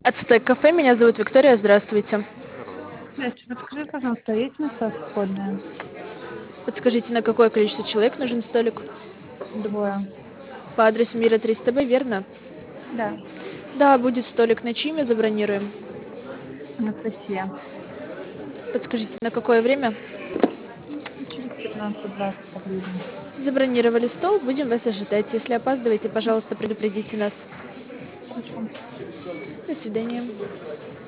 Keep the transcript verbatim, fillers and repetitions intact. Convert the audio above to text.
Ацтек кафе, меня зовут Виктория, здравствуйте. Здрасте, подскажи, пожалуйста, есть места свободные? Подскажите, на какое количество человек нужен столик? Двое. По адресу Мира триста Б, верно? Да, Да, будет столик. На чьи имя забронируем? Анастасия. Подскажите, на какое время? Ну, через пятнадцать-двадцать поближе. Забронировали стол, будем вас ожидать. Если опаздываете, пожалуйста, предупредите нас. Хорошо. До свидания.